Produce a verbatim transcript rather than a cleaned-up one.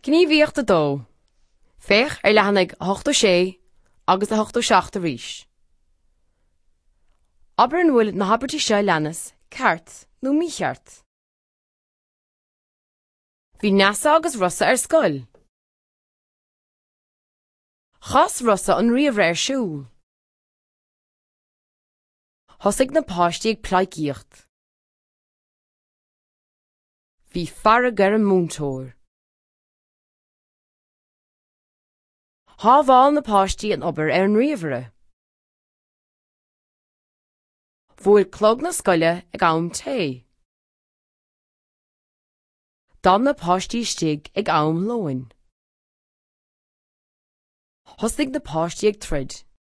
Gníomhaíocht a dó. Féach ar leathanag hocht ó sé agus a hocht ó seacht a rís. Aber an bhfuil na habartí seo leanas ceart nó mícheart. Bhí Neasa agus Rosa ar scoil. Chas Rosa an riamh ar siúl. Thosaigh na páistí ag pleaicíocht. Bhí farragar an múntóir. Thá bháil na páistí an obair ar an riamhre. Bhuail clog na scoile ag am té. Dan na páistí stig ag am loin. Thosaigh na páistí ag troid.